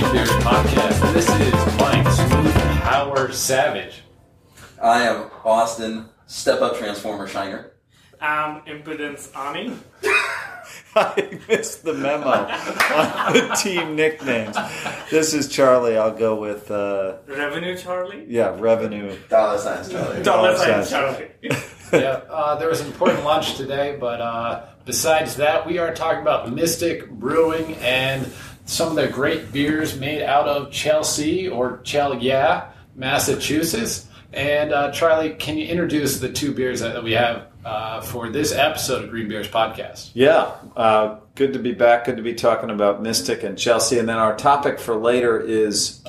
Green Beers Podcast. This is Mike Smooth Power Savage. I am Austin Step Up Transformer Shiner. I'm Impedance Ani. I missed the memo on the team nicknames. This is Charlie. I'll go with... Revenue Charlie? Yeah, Revenue. Dollar signs Charlie. Dollar sign Charlie. There was an important lunch today, but besides that, we are talking about Mystic Brewing and some of the great beers made out of Chelsea or Chelsea, Massachusetts. And Charlie, can you introduce the two beers that we have for this episode of Green Beers Podcast? Yeah, good to be back. Good to be talking about Mystic and Chelsea. And then our topic for later is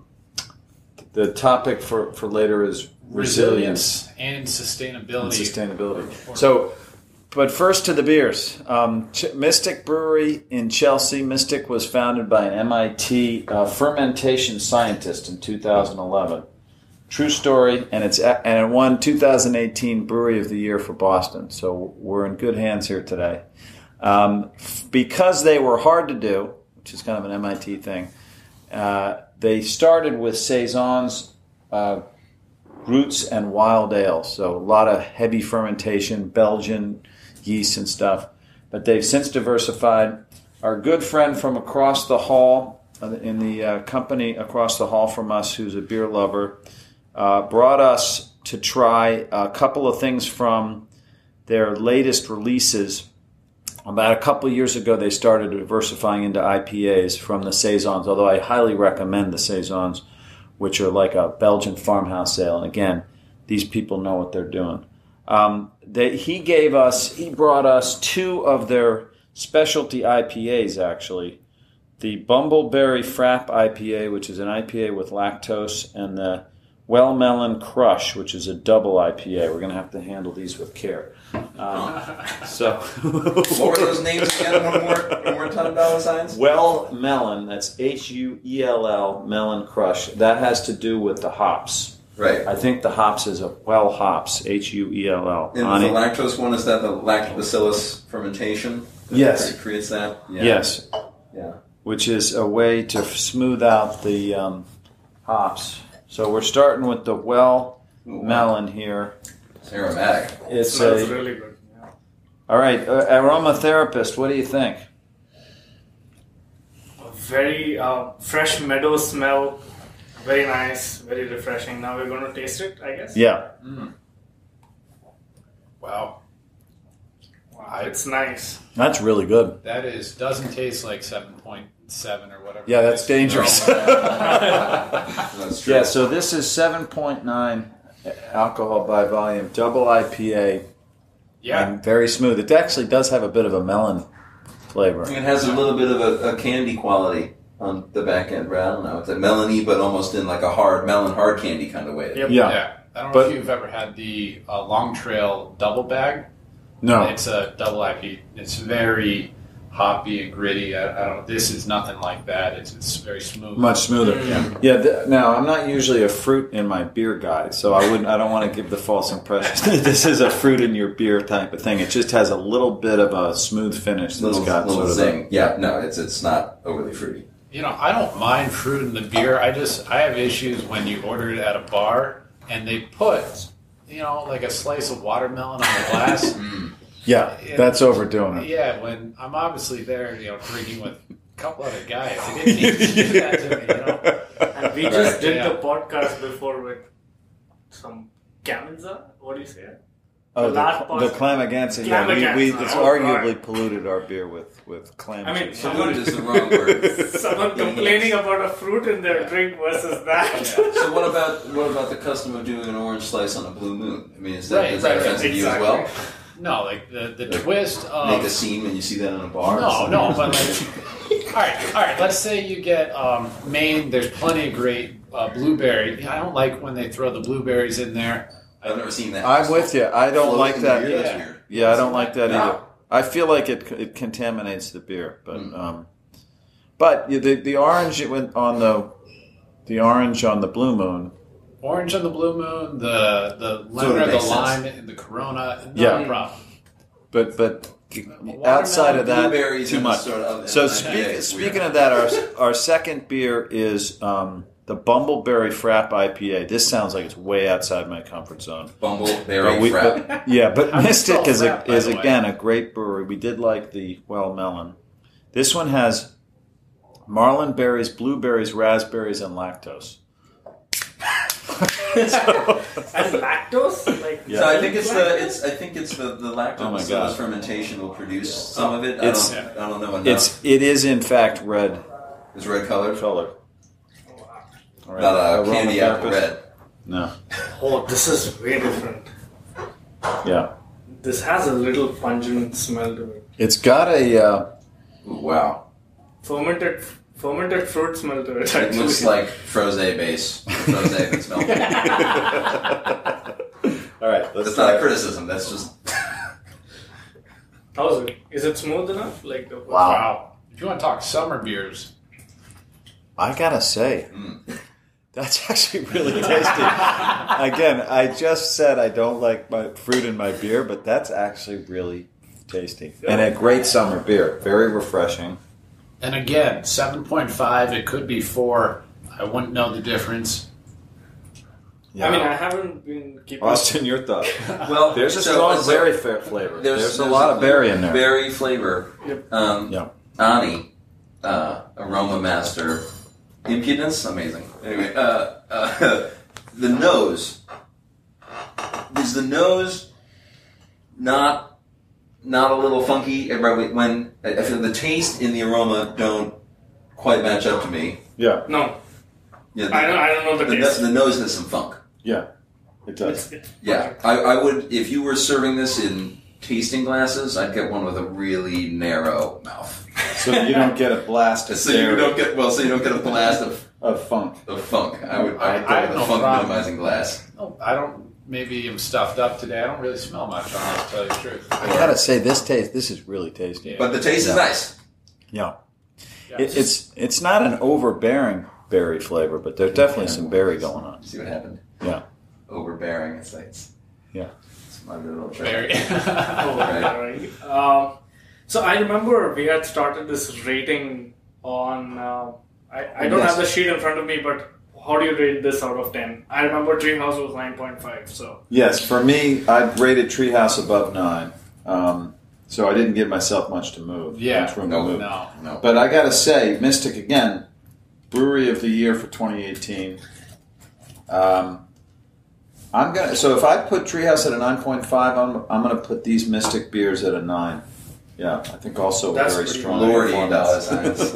resilience and sustainability. So, but first to the beers. Mystic Brewery in Chelsea. Mystic was founded by an MIT fermentation scientist in 2011. True story, and it won 2018 Brewery of the Year for Boston. So we're in good hands here today. Because they were hard to do, which is kind of an MIT thing, they started with saisons, roots, and wild ale. So a lot of heavy fermentation, Belgian yeast and stuff. But they've since diversified. Our good friend from across the hall, in the company across the hall from us, who's a beer lover, brought us to try a couple of things from their latest releases. About a couple of years ago, they started diversifying into IPAs from the saisons, although I highly recommend the saisons, which are like a Belgian farmhouse ale. And again, these people know what they're doing. He brought us two of their specialty IPAs, actually. The Bumbleberry Frap IPA, which is an IPA with lactose, and the Well Melon Crush, which is a double IPA. We're going to have to handle these with care. What were those names again? One more time, dollar signs? Well Melon, that's Huell, Melon Crush. That has to do with the hops. Right. I think the hops is a Well hops, Huell. And the lactose one, is that the lactobacillus fermentation? Yes. That creates that? Yeah. Yes. Yeah. Which is a way to smooth out the hops. So we're starting with the Well Melon here. It's aromatic. It's Smells really good. Yeah. All right, aromatherapist, what do you think? A very fresh meadow smell. Very nice, very refreshing. Now we're going to taste it, I guess. Yeah. Wow. It's nice. That's really good. That doesn't taste like 7.7 or whatever. Yeah, that's dangerous. That's true. Yeah, so this is 7.9 alcohol by volume, double IPA, Yeah. and very smooth. It actually does have a bit of a melon flavor. It has a little bit of a candy quality on the back end, right? I don't know. It's a melony, but almost in like a hard candy kind of way. Yep. Yeah. I don't know But- if you've ever had the Long Trail double bag. No. It's a double IP. It's very hoppy and gritty. This is nothing like that. It's very smooth. Much smoother. Yeah. Now I'm not usually a fruit in my beer guide, so I don't want to give the false impression that this is a fruit in your beer type of thing. It just has a little bit of a smooth finish. That's got little sort of zing. Yeah, no, it's not overly fruity. I don't mind fruit in the beer. I have issues when you order it at a bar and they put, like a slice of watermelon on the glass. Yeah, that's overdoing it. Yeah, when I'm obviously there, drinking with a couple other guys. They didn't need to do that to me, And we just did the podcast before with some Gamanza. What do you say? Oh, the Clamaganza. Clamaganza. Yeah, it's Oh, arguably right. polluted our beer with clam. I mean, juice. Polluted is the wrong word. Someone complaining about a fruit in their drink versus that. So what about the custom of doing an orange slice on a blue moon? I mean, is that offensive to you as well? No, like the twist of... Make a seam and you see that in a bar? No, but like... all right, let's say you get Maine, there's plenty of great blueberry. I don't like when they throw the blueberries in there. I've never seen that. I'm with you. I don't Floating like that. beer, that's Yeah. weird. Yeah, I don't like that No. either. I feel like it contaminates the beer, but the orange the orange on the Blue Moon. Orange on the Blue Moon, the lemon Sort of or the makes lime sense. in the Corona, no Yeah. problem. But outside of that, Blueberries too and much. sort of- So IPA is speaking weird. of that, our second beer is the Bumbleberry Frap IPA. This sounds like it's way outside my comfort zone. Bumbleberry But frap. but How do you Mystic spell is frap, by is the way? again a great brewery. We did like the Melon. This one has marlin berries, blueberries, raspberries, and lactose. And lactose? Like, Yeah. So I think it's lactose? the lactose. Oh my God. Fermentation will produce some of it. It's- I don't know enough. It is in fact red It's red colored. color. All right. Not a candy apple Aromatherapist? red. No. Oh, this is way different. Yeah. This has a little pungent smell to it. It's got a. Ooh, wow. Fermented fruit smell to it, It actually. looks like Froze base. Froze that's melted. All right. Let's That's not a criticism. That's just. How's it? Is it smooth enough? Like the Wow. If you want to talk summer beers, I gotta say, that's actually really tasty. Again, I just said I don't like my fruit in my beer, but that's actually really tasty and a great summer beer. Very refreshing. and again, 7.5. It could be 4. I wouldn't know the difference. I mean, I haven't been keeping. Austin, your thought? Well, There's a so- strong so berry flavor. There's a there's lot of berry in there. Berry flavor. Yep. Yeah. Ani, Aroma Master, Impudence, amazing. Anyway, the nose. Is the nose not a little funky? When I feel the taste and the aroma don't quite match up to me. Yeah. No, Yeah, I don't know the taste. the nose has some funk. Yeah. It does. It's Yeah, I would, if you were serving this in tasting glasses, I'd get one with a really narrow mouth. So you don't get a blast of So you berry, don't get a blast of funk. of funk. I would I go have with a no funk problem. minimizing glass. Oh, I don't. Maybe I'm stuffed up today. I don't really smell much on this, to tell you the truth. I gotta say, this is really tasty. But the taste is nice. Yeah. Yeah, It's not an overbearing berry flavor, but there's definitely some berry going on. See what happened? Yeah. Overbearing. It's like it's my little trick. very. Right. So I remember we had started this rating on. I don't Yes. have the sheet in front of me, but how do you rate this out of 10? I remember Treehouse was 9.5. So Yes, for me, I've rated Treehouse above 9. So I didn't give myself much to move. Yeah. Much room to move. No. But I gotta say, Mystic again, Brewery of the Year for 2018. So if I put Treehouse at a 9.5, I'm gonna put these Mystic beers at a 9. Yeah, I think also That's very pretty strong. Lordy performance. dollar signs.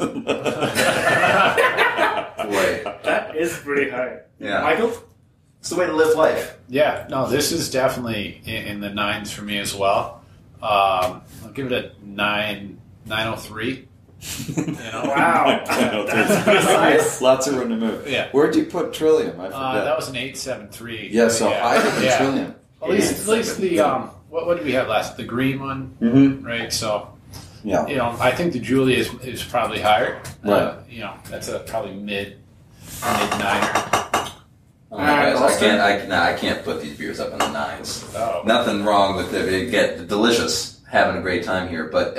Boy, that is pretty high. yeah. Michael? It's the way to live life. Yeah, no, this is definitely in the 9s for me as well. I'll give it a 9.03. You know, Wow. That's precise. Lots of room to move. Yeah. Where'd you put Trillium? I forget. that was an 8.73. Yeah, so I did yeah. Trillium. At least the what did we have last? The green one, Mm-hmm. right? So Yeah. you know, I think the Julia is probably higher. Right. You know, that's a probably mid 9er. Oh my guys, Austin? I can't put these beers up in the 9s. Oh. Nothing wrong with it. They get delicious, having a great time here, but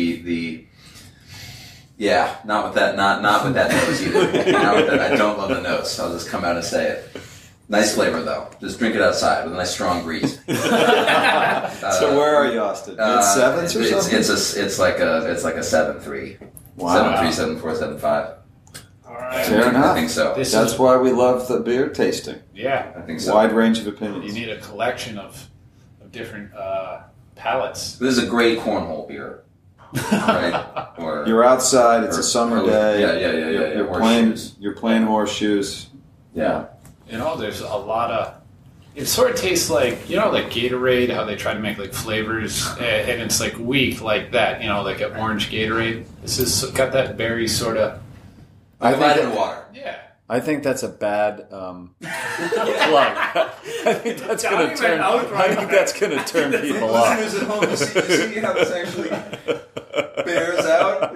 not with that, not with that nose either. Not with that. I don't love the nose. I'll just come out and say it. Nice flavor though. Just drink it outside with a nice strong breeze. So where are you, Austin? Mid sevens or something? It's like a 7.3. Wow. 7.3, 7.4, 7.5. All right. Fair enough. I think so. This That's is, why we love the beer tasting. yeah. I think so. Wide range of You opinions. need a collection of different palettes. This is a great cornhole beer, right? Or You're outside. It's Or- a summer or- day. yeah, You're horseshoes. playing horseshoes. yeah. You know, there's a lot of. It sort of tastes like, you know, like Gatorade, how they try to make like flavors, and it's like weak like that. You know, like an orange Gatorade. This has got that berry sort of. I Light think, in water. Yeah. I think that's a bad plug. I think that's Johnny going went to turn. out right I think that's going to turn people off. Listeners at home, you see how this actually bears out?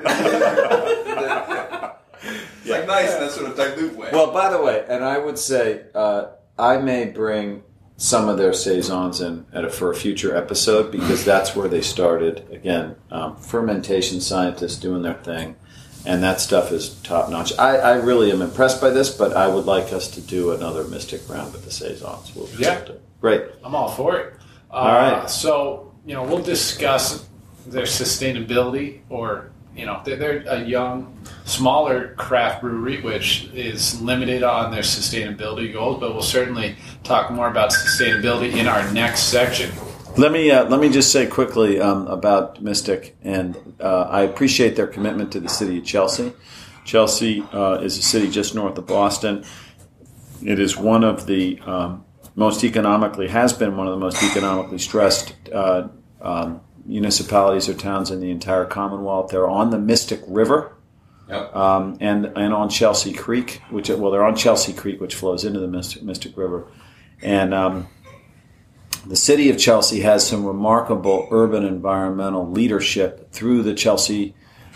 It's like nice in that sort of dilute way. Well, by the way, and I would say I may bring some of their saisons for a future episode, because that's where they started. Again, fermentation scientists doing their thing, and that stuff is top notch. I really am impressed by this, but I would like us to do another Mystic round with the saisons. Great. I'm all for it. All right. So, we'll discuss their sustainability, or, they're a young, smaller craft brewery, which is limited on their sustainability goals, but we'll certainly talk more about sustainability in our next section. Let me just say quickly about Mystic, and I appreciate their commitment to the city of Chelsea. Chelsea is a city just north of Boston. It is one of the has been one of the most economically stressed municipalities or towns in the entire Commonwealth. They're on the Mystic River, Yep. and on Chelsea Creek, they're on Chelsea Creek, which flows into the Mystic River, and the city of Chelsea has some remarkable urban environmental leadership through the Chelsea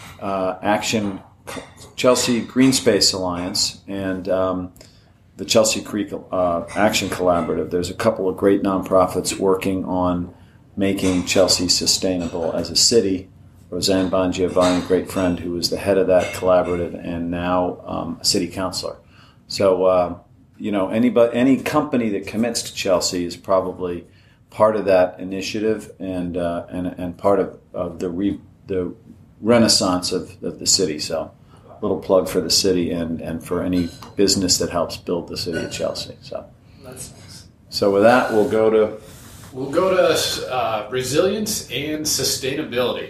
Green Space Alliance and the Chelsea Creek Action Collaborative. There's a couple of great nonprofits working on making Chelsea sustainable as a city. Roseanne Bongiovanni, a great friend who was the head of that collaborative and now a city councilor. So, any company that commits to Chelsea is probably part of that initiative and part of the renaissance of the city. So, a little plug for the city and for any business that helps build the city of Chelsea. So, That's nice. So with that, we'll go to resilience and sustainability.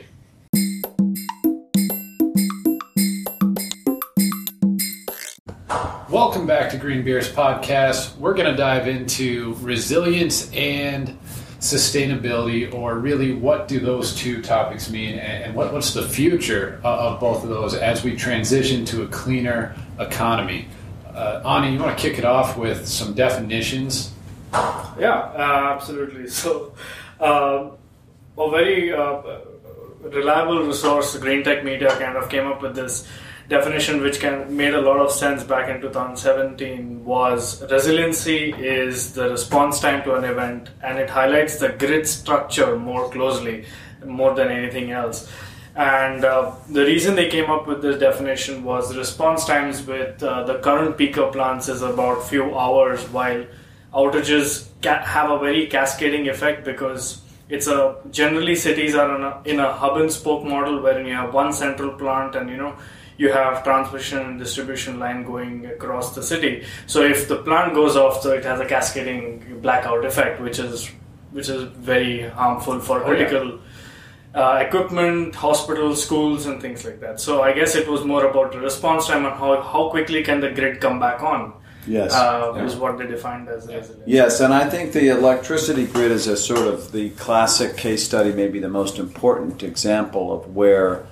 Welcome back to Green Beers Podcast. We're going to dive into resilience and sustainability, or really what do those two topics mean, and what's the future of both of those as we transition to a cleaner economy. Ani, you want to kick it off with some definitions? Yeah, absolutely. So, a very reliable resource, Green Tech Media, kind of came up with this definition which made a lot of sense back in 2017. Was resiliency is the response time to an event, and it highlights the grid structure more closely, more than anything else. And the reason they came up with this definition was the response times with the current peaker plants is about few hours, while outages have a very cascading effect, because generally cities are in a hub and spoke model wherein you have one central plant and you have transmission and distribution line going across the city. So if the plant goes off, so it has a cascading blackout effect, which is very harmful for critical equipment, hospitals, schools, and things like that. So I guess it was more about the response time and how quickly can the grid come back on. Yes. Is what they defined as resilience. Yes, and I think the electricity grid is a sort of the classic case study, maybe the most important example of where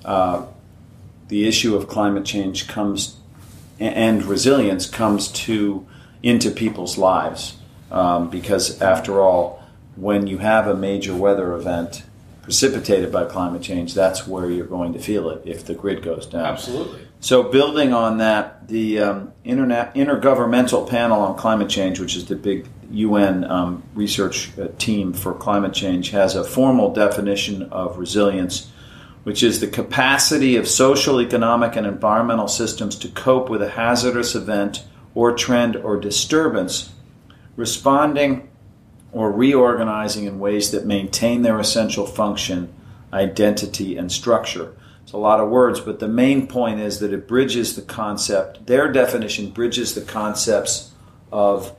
the issue of climate change comes and resilience comes into people's lives. Because after all, when you have a major weather event precipitated by climate change, that's where you're going to feel it if the grid goes down. Absolutely. So building on that, the Intergovernmental Panel on Climate Change, which is the big UN research team for climate change, has a formal definition of resilience, which is the capacity of social, economic, and environmental systems to cope with a hazardous event or trend or disturbance, responding or reorganizing in ways that maintain their essential function, identity, and structure. It's a lot of words, but the main point is that it bridges the concept. Their definition bridges the concepts of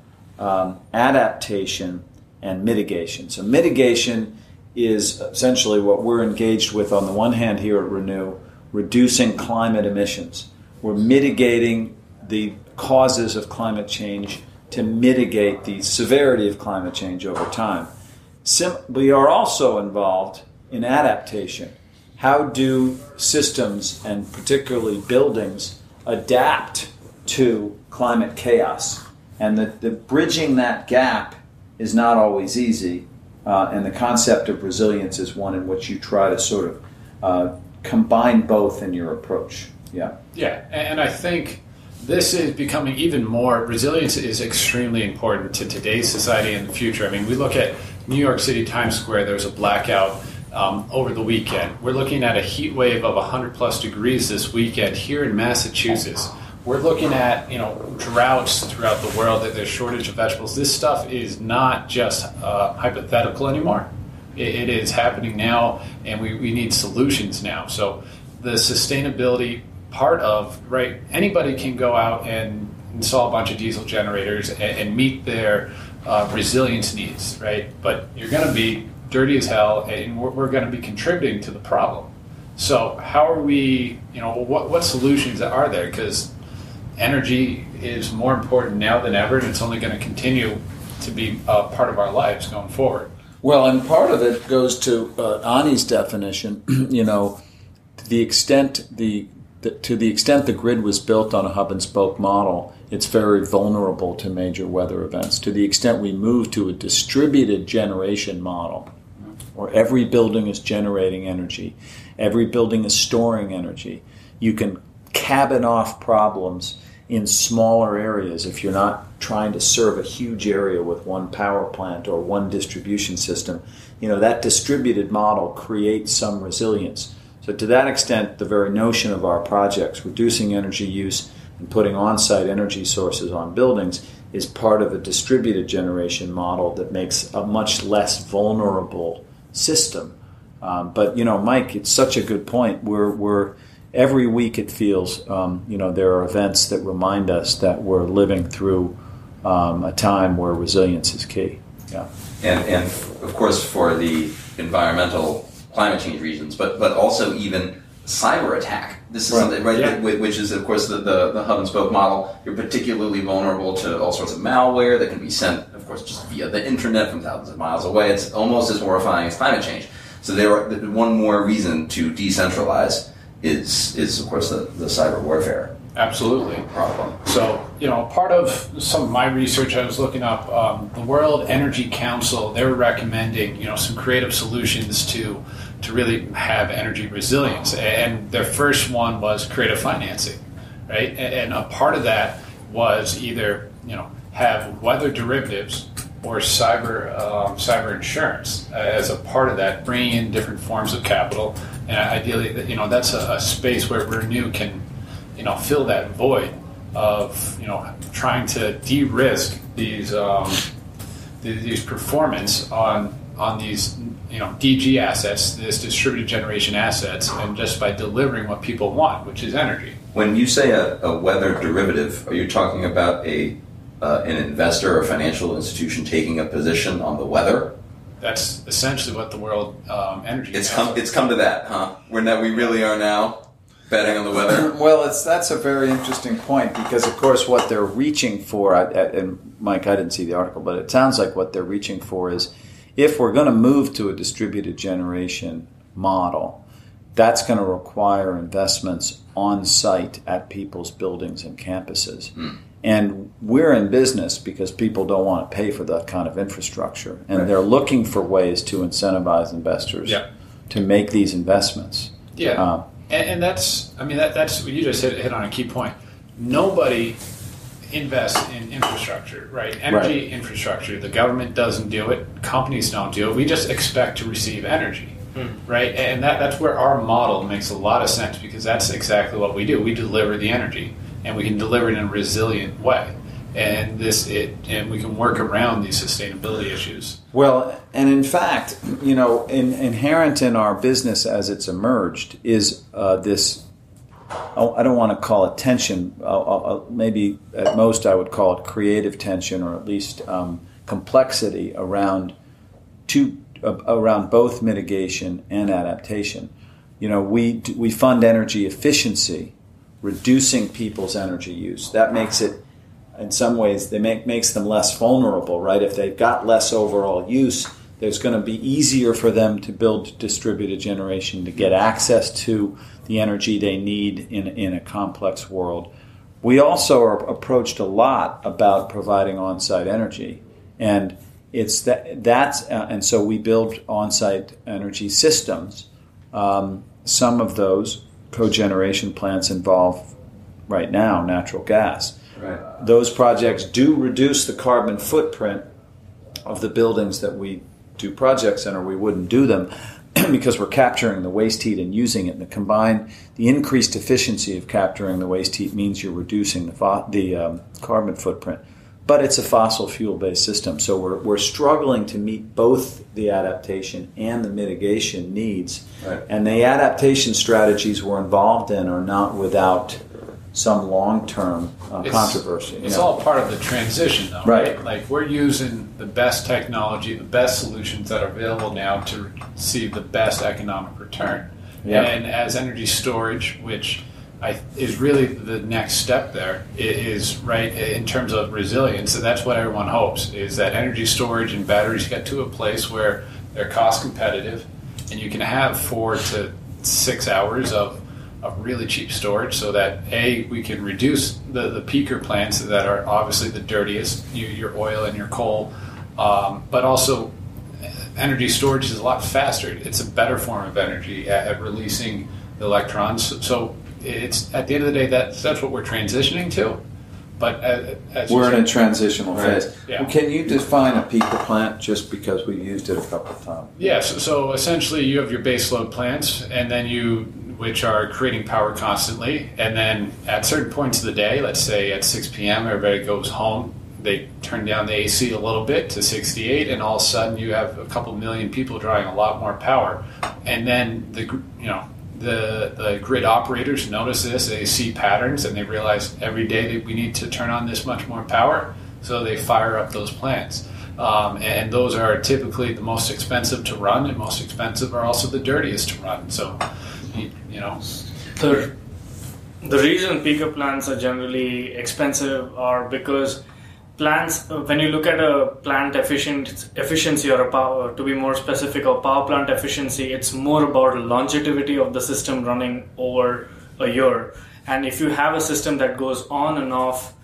adaptation and mitigation. So mitigation is essentially what we're engaged with on the one hand here at Renew, reducing climate emissions. We're mitigating the causes of climate change to mitigate the severity of climate change over time. We are also involved in adaptation. How do systems, and particularly buildings, adapt to climate chaos? And the bridging that gap is not always easy. And the concept of resilience is one in which you try to sort of combine both in your approach. Yeah. Yeah, and I think this is becoming even more, resilience is extremely important to today's society and the future. I mean, we look at New York City, Times Square, there was a blackout over the weekend. We're looking at a heat wave of 100 plus degrees this weekend here in Massachusetts. We're looking at, droughts throughout the world, that there's shortage of vegetables. This stuff is not just hypothetical anymore. It is happening now, and we need solutions now. So the sustainability part of, right, anybody can go out and install a bunch of diesel generators and meet their resilience needs, right? But you're going to be dirty as hell, and we're going to be contributing to the problem. So how are we, what solutions are there? Because energy is more important now than ever, and it's only going to continue to be a part of our lives going forward. Well, and part of it goes to Ani's definition. To the extent the grid was built on a hub and spoke model, it's very vulnerable to major weather events. To the extent we move to a distributed generation model, where every building is generating energy, every building is storing energy, you can cabin off problems in smaller areas if you're not trying to serve a huge area with one power plant or one distribution system. That distributed model creates some resilience. So to that extent, the very notion of our projects, reducing energy use and putting on-site energy sources on buildings, is part of a distributed generation model that makes a much less vulnerable system. But Mike, it's such a good point. We're every week it feels, there are events that remind us that we're living through a time where resilience is key. Yeah, and of course for the environmental climate change reasons, but also even cyber attack. This is something, right? Yeah. Which is, of course, the hub and spoke model. You're particularly vulnerable to all sorts of malware that can be sent, of course, just via the internet from thousands of miles away. It's almost as horrifying as climate change. So one more reason to decentralize is of course the cyber warfare. Absolutely. Problem. So, part of some of my research, I was looking up the World Energy Council. They were recommending, some creative solutions to really have energy resilience. And their first one was creative financing, right? And a part of that was either, have weather derivatives or cyber insurance as a part of that, bringing in different forms of capital. And ideally, that's a space where Renew can, fill that void of, trying to de-risk these performance on these, DG assets, this distributed generation assets, and just by delivering what people want, which is energy. When you say a weather derivative, are you talking about an investor or financial institution taking a position on the weather? That's essentially what the World Energy. It's come to that, huh? We really are now betting on the weather. Well, that's a very interesting point, because of course what they're reaching for, and Mike, I didn't see the article, but it sounds like what they're reaching for is, if we're going to move to a distributed generation model, that's going to require investments on site at people's buildings and campuses. And we're in business because people don't want to pay for that kind of infrastructure. And they're looking for ways to incentivize investors to make these investments. Yeah. And that's you just hit on a key point. Nobody invests in infrastructure, right? Energy infrastructure. The government doesn't do it. Companies don't do it. We just expect to receive energy, right? And that's where our model makes a lot of sense, because that's exactly what we do. We deliver the energy, and we can deliver it in a resilient way. And and we can work around these sustainability issues. Well, and in fact, inherent in our business as it's emerged is this. I don't want to call it tension. Maybe at most I would call it creative tension, or at least complexity around both mitigation and adaptation. We fund energy efficiency, reducing people's energy use. That makes it, in some ways, makes them less vulnerable, right? If they've got less overall use, there's going to be easier for them to build distributed generation, to get access to the energy they need in a complex world. We also are approached a lot about providing on-site energy, and and so we build on-site energy systems. Some of those cogeneration plants involve right now, natural gas. Right. Those projects do reduce the carbon footprint of the buildings that we do projects in, or we wouldn't do them because we're capturing the waste heat and using it. And the increased efficiency of capturing the waste heat means you're reducing the carbon footprint. But it's a fossil fuel-based system, so we're struggling to meet both the adaptation and the mitigation needs. Right. And the adaptation strategies we're involved in are not without some long-term controversy. It's all part of the transition, though, Right. right? Like, we're using the best technology, the best solutions that are available now to receive the best economic return. Yep. And as energy storage, which is really the next step there, is right in terms of resilience, and that's what everyone hopes, is that energy storage and batteries get to a place where they're cost competitive, and you can have 4 to 6 hours of really cheap storage, so that we can reduce the peaker plants that are obviously the dirtiest, your oil and your coal, but also energy storage is a lot faster. It's a better form of energy at releasing the electrons. So it's, at the end of the day, that's what we're transitioning to. But as We're in a transitional phase. Yeah. Well, can you define a peaker plant, just because we used it a couple of times? Yes, so essentially you have your baseload plants, and then which are creating power constantly, and then at certain points of the day, let's say at 6 p.m., everybody goes home, they turn down the AC a little bit to 68, and all of a sudden you have a couple million people drawing a lot more power. And then the grid operators notice this, they see patterns, and they realize every day that we need to turn on this much more power, so they fire up those plants. And those are typically the most expensive to run, and most expensive are also the dirtiest to run. So, The reason peaker plants are generally expensive are because plants, when you look at a plant efficiency, or a power, to be more specific, or power plant efficiency, it's more about longevity of the system running over a year. And if you have a system that goes on and off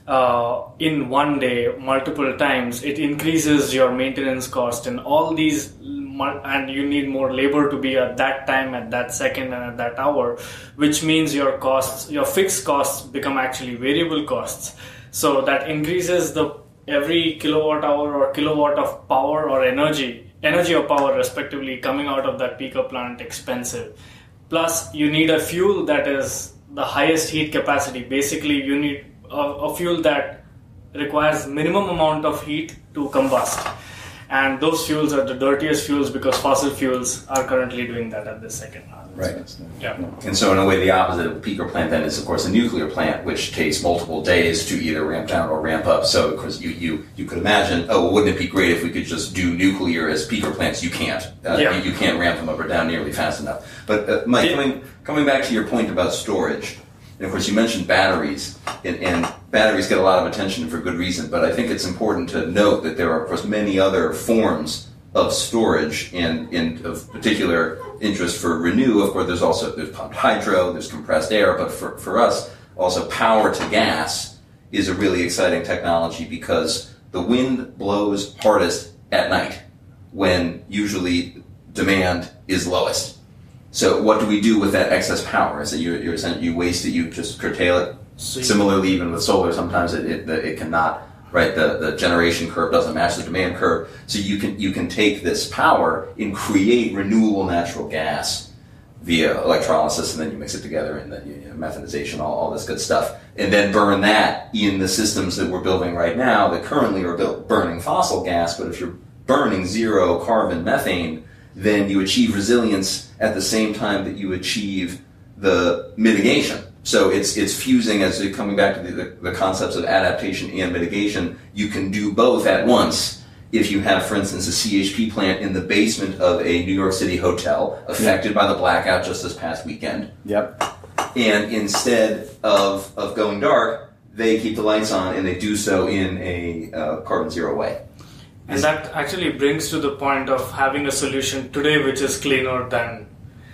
in one day multiple times, it increases your maintenance cost and all these, and you need more labor to be at that time, at that second, and at that hour, which means your fixed costs become actually variable costs. So that increases every kilowatt hour or kilowatt of power or energy or power respectively coming out of that peaker plant expensive. Plus you need a fuel that is the highest heat capacity. Basically you need a fuel that requires minimum amount of heat to combust. And those fuels are the dirtiest fuels because fossil fuels are currently doing that at this second. Right. yeah. And so in a way, the opposite of a peaker plant then is, of course, a nuclear plant, which takes multiple days to either ramp down or ramp up. So, of course, you could imagine, wouldn't it be great if we could just do nuclear as peaker plants? You can't. You can't ramp them up or down nearly fast enough. But, Mike, coming back to your point about storage, and of course, you mentioned batteries, and batteries get a lot of attention for good reason, but I think it's important to note that there are, of course, many other forms of storage, and of particular interest for Renew. Of course, there's pumped hydro, there's compressed air, but for us, also power to gas is a really exciting technology because the wind blows hardest at night when usually demand is lowest. So what do we do with that excess power? Is it you waste it, you just curtail it? Similarly, even with solar, sometimes it cannot. Right, the generation curve doesn't match the demand curve, so you can take this power and create renewable natural gas via electrolysis, and then you mix it together, and then methanization, all this good stuff, and then burn that in the systems that we're building right now that currently are burning fossil gas. But if you're burning zero carbon methane, then you achieve resilience at the same time that you achieve the mitigation. So it's fusing, coming back to the concepts of adaptation and mitigation. You can do both at once if you have, for instance, a CHP plant in the basement of a New York City hotel affected by the blackout just this past weekend. Yep. And instead of going dark, they keep the lights on, and they do so in a carbon zero way. And that actually brings to the point of having a solution today which is cleaner than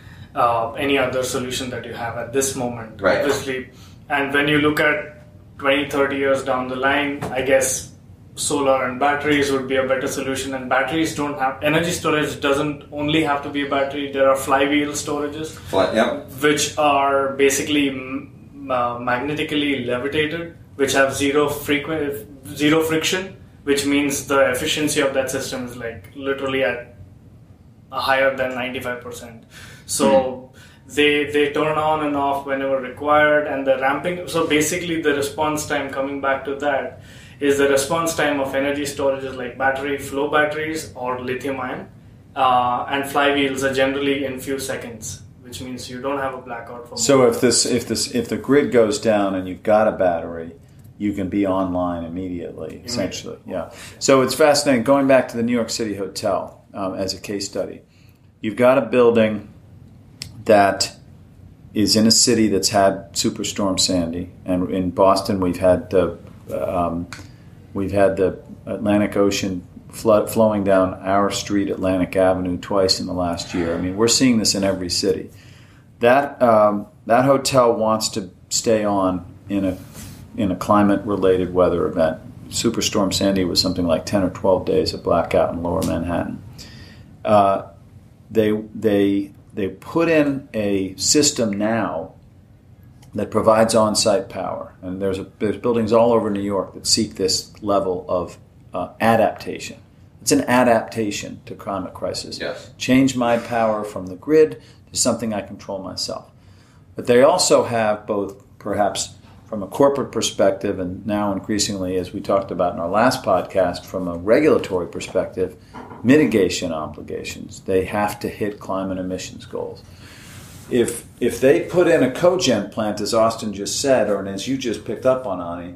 any other solution that you have at this moment, right. Obviously. And when you look at 20, 30 years down the line, I guess solar and batteries would be a better solution. And batteries don't have, energy storage doesn't only have to be a battery. There are flywheel storages, Yep. which are basically magnetically levitated, which have zero friction, which means the efficiency of that system is like literally at higher than 95%. So they turn on and off whenever required, and the ramping. So basically, the response time, coming back to that, is the response time of energy storages like flow batteries or lithium ion, and flywheels are generally in few seconds, which means you don't have a blackout for. So if the grid goes down and you've got a battery, you can be online immediately, essentially. Yeah. So it's fascinating. Going back to the New York City Hotel as a case study, you've got a building that is in a city that's had Superstorm Sandy, and in Boston we've had the Atlantic Ocean flood flowing down our street, Atlantic Avenue, twice in the last year. I mean, we're seeing this in every city. That hotel wants to stay on in a climate-related weather event. Superstorm Sandy was something like 10 or 12 days of blackout in Lower Manhattan. They put in a system now that provides on-site power, and there's buildings all over New York that seek this level of adaptation. It's an adaptation to climate crisis. Yes. Change my power from the grid to something I control myself. But they also have both, perhaps from a corporate perspective, and now increasingly, as we talked about in our last podcast, from a regulatory perspective, mitigation obligations. They have to hit climate emissions goals. If they put in a cogen plant, as Austin just said, or as you just picked up on, Ani,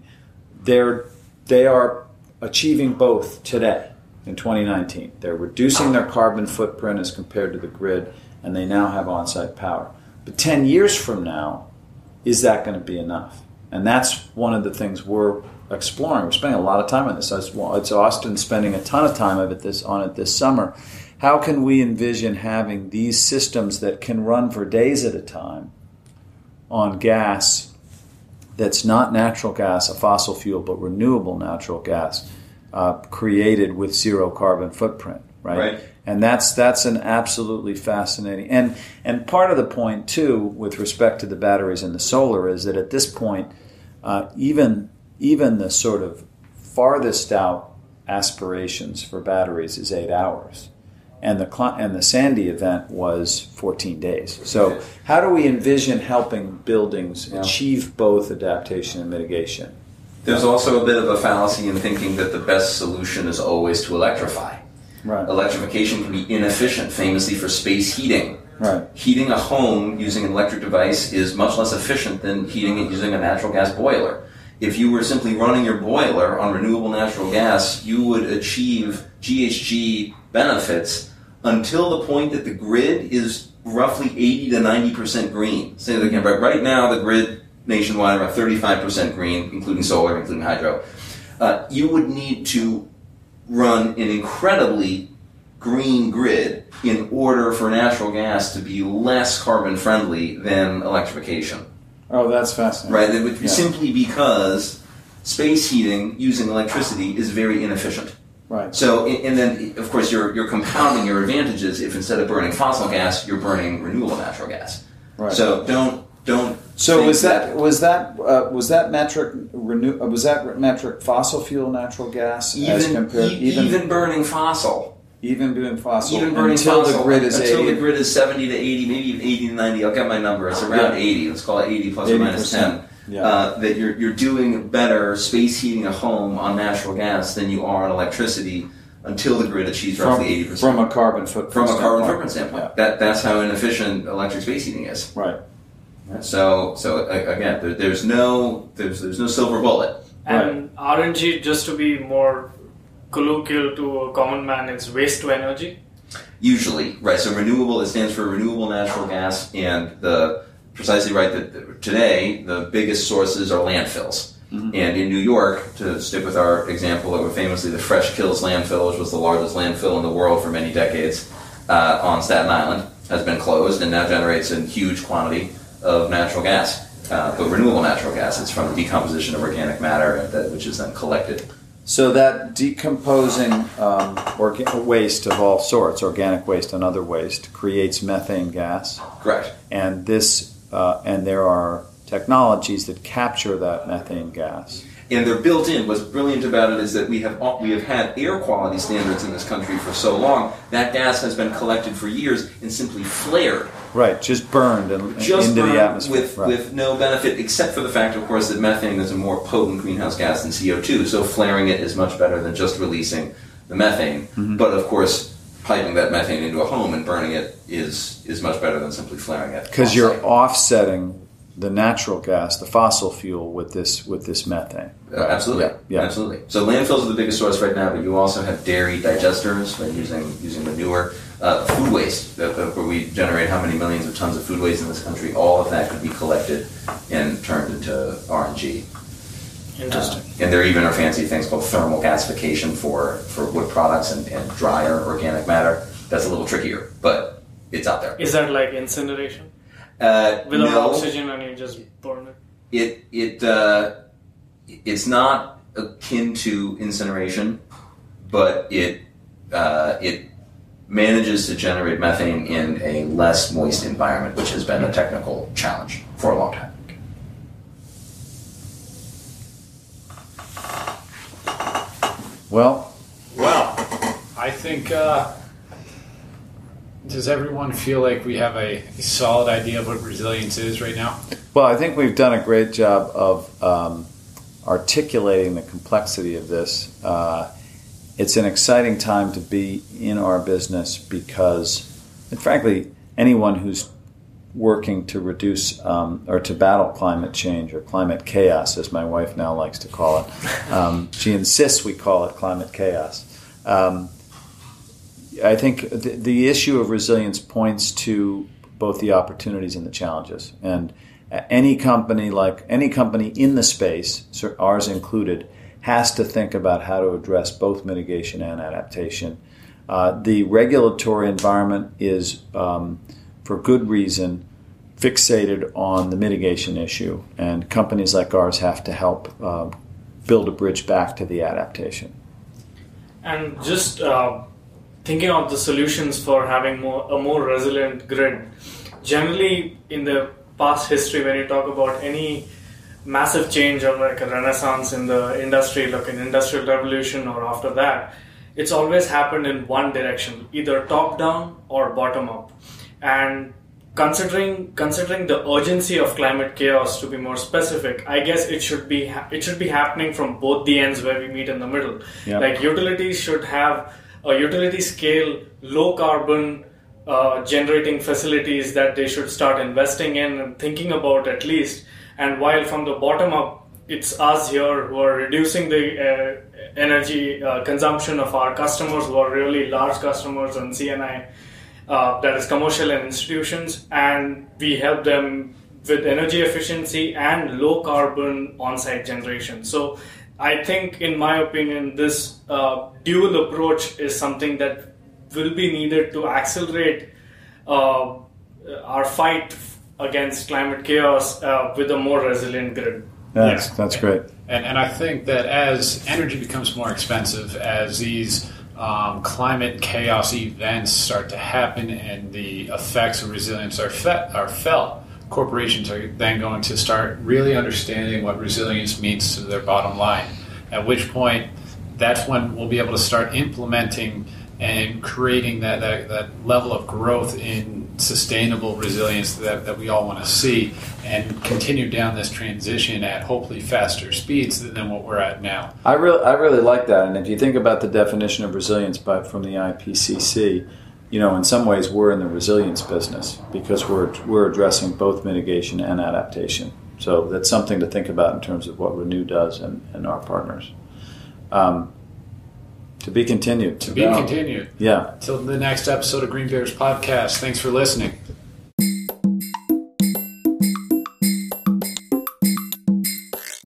they are achieving both today in 2019. They're reducing their carbon footprint as compared to the grid, and they now have on-site power. But 10 years from now, is that going to be enough? And that's one of the things we're exploring. We're spending a lot of time on this. It's Austin spending a ton of time on it this summer. How can we envision having these systems that can run for days at a time on gas that's not natural gas, a fossil fuel, but renewable natural gas, created with zero carbon footprint, right? And that's an absolutely fascinating. And part of the point, too, with respect to the batteries and the solar is that at this point, even the sort of farthest out aspirations for batteries is 8 hours. And the Sandy event was 14 days. So how do we envision helping buildings achieve both adaptation and mitigation? There's also a bit of a fallacy in thinking that the best solution is always to electrify. Right. Electrification can be inefficient, famously for space heating. Right. Heating a home using an electric device is much less efficient than heating it using a natural gas boiler. If you were simply running your boiler on renewable natural gas, you would achieve GHG benefits until the point that the grid is roughly 80 to 90% green. Say that again, right now the grid nationwide around 35% green, including solar, including hydro. You would need to run an incredibly green grid in order for natural gas to be less carbon friendly than electrification. Oh, that's fascinating. Right, it would be simply because space heating using electricity is very inefficient. Right. So, and then of course you're compounding your advantages if instead of burning fossil gas, you're burning renewable natural gas. Right. So don't. So was that metric fossil fuel natural gas as compared even burning fossil. Even doing fossil. Even burning until fossil. The grid is until 80. the grid is 70 to 80, maybe even 80 to 90. I'll get my number. It's around 80. Let's call it 80 plus or minus 10. Yeah. That you're doing better space heating a home on natural gas than you are on electricity until the grid achieves roughly 80%. From a carbon footprint standpoint. Yeah. That's how inefficient electric space heating is. Right. So again, there's no silver bullet. And RNG, just to be more colloquial to a common man, it's waste to energy. Usually, right. So renewable, it stands for renewable natural gas, and precisely right that today the biggest sources are landfills. Mm-hmm. And in New York, to stick with our example, famously the Fresh Kills landfill, which was the largest landfill in the world for many decades, on Staten Island, has been closed and now generates a huge quantity of natural gas, but renewable natural gas. It's from the decomposition of organic matter, which is then collected. So that decomposing waste of all sorts, organic waste and other waste, creates methane gas. Correct. And there are technologies that capture that methane gas. And they're built in. What's brilliant about it is that we have had air quality standards in this country for so long. That gas has been collected for years and simply flared. Right, just burned into the atmosphere. With no benefit, except for the fact, of course, that methane is a more potent greenhouse gas than CO2. So flaring it is much better than just releasing the methane. Mm-hmm. But of course, piping that methane into a home and burning it is much better than simply flaring it. Because you're offsetting the natural gas, the fossil fuel, with this methane. Absolutely, absolutely. So landfills are the biggest source right now, but you also have dairy digesters by using manure, food waste, where we generate how many millions of tons of food waste in this country. All of that could be collected and turned into RNG. Interesting. And there even are fancy things called thermal gasification for wood products and drier organic matter. That's a little trickier, but it's out there. Is that like incineration? Without No. oxygen and you just burn it? It's not akin to incineration, but it manages to generate methane in a less moist environment, which has been a technical challenge for a long time. Well, I think, does everyone feel like we have a solid idea of what resilience is right now? Well, I think we've done a great job of articulating the complexity of this. It's an exciting time to be in our business because, and frankly, anyone who's working to reduce or to battle climate change or climate chaos, as my wife now likes to call it. She insists we call it climate chaos. I think the issue of resilience points to both the opportunities and the challenges. And any company in the space, ours included, has to think about how to address both mitigation and adaptation. The regulatory environment is, for good reason, fixated on the mitigation issue, and companies like ours have to help build a bridge back to the adaptation. And just thinking of the solutions for having a more resilient grid. Generally, in the past history, when you talk about any massive change or like a renaissance in the industry, like an industrial revolution or after that, it's always happened in one direction, either top down or bottom up. And considering the urgency of climate chaos, to be more specific, I guess it should be happening from both the ends where we meet in the middle. Yep. Like utilities should have a utility scale, low carbon generating facilities that they should start investing in and thinking about at least. And while from the bottom up, it's us here who are reducing the energy consumption of our customers, who are really large customers and C&I, that is commercial and institutions, and we help them with energy efficiency and low carbon on-site generation. So I think, in my opinion, this dual approach is something that will be needed to accelerate our fight against climate chaos with a more resilient grid. That's great. And I think that as energy becomes more expensive, as these climate chaos events start to happen and the effects of resilience are felt, corporations are then going to start really understanding what resilience means to their bottom line, at which point that's when we'll be able to start implementing and creating that level of growth in sustainable resilience that we all want to see, and continue down this transition at hopefully faster speeds than what we're at now. I really like that. And if you think about the definition of resilience from the IPCC, in some ways we're in the resilience business because we're addressing both mitigation and adaptation. So that's something to think about in terms of what Renew does and our partners. To be continued. To be continued. Yeah. Till the next episode of Green Bears Podcast. Thanks for listening.